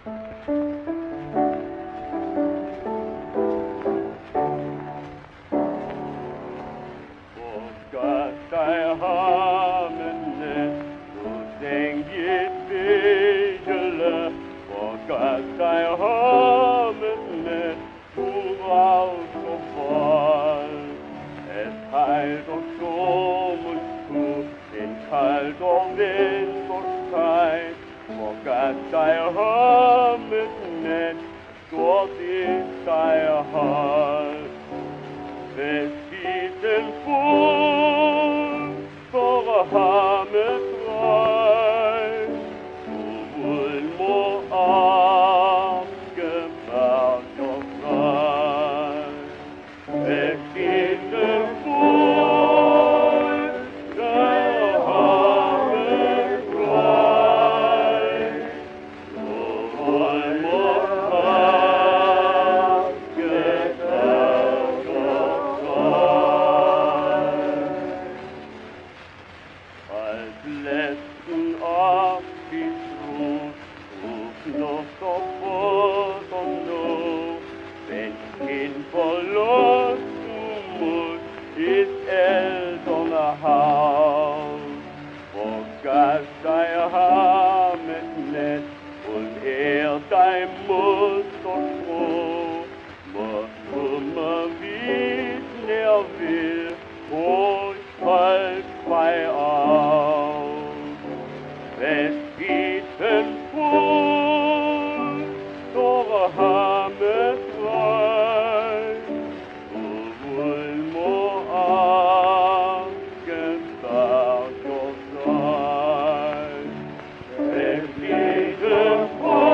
Kalt und Sturm und Zug, in kalt und Wind und Zeit, vor Gott sei Himmel nicht, dort ist sei Halt. Bis diesen Fuß, vor Himmel frei, du wollen mo abgemerkt und frei. Bis diesen letzten Abschiedsruf, ruf noch sofort und nur, wenn Kind verlassen muss, ist Elternhaus. Vergaß dein Heimat nicht und dein Musterspruch, was immer wissen will, wo ich halt bei es gibt einen Fuß, durch Heimat frei, wo wollen wir abgesagt sein. Es gibt einen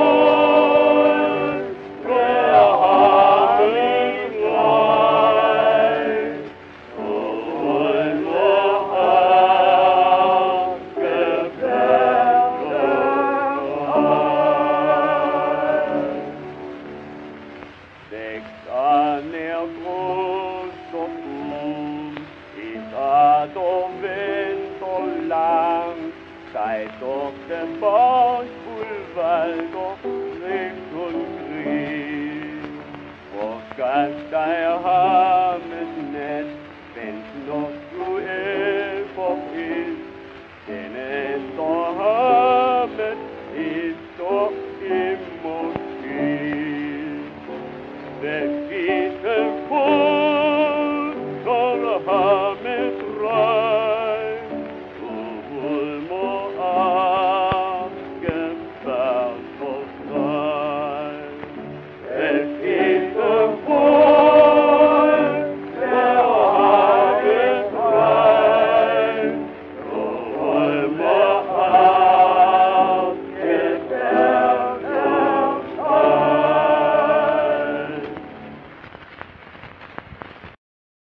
Fuß, durch Heimat frei, wo wollen wir an der großen Blumen ist der Winter lang, seit auf dem Bauspulwald auf Richt und Grün. Vergaß dein Heimat nicht, wenn's noch zu Hilfe ist, denn es der Heimat ist doch immer still.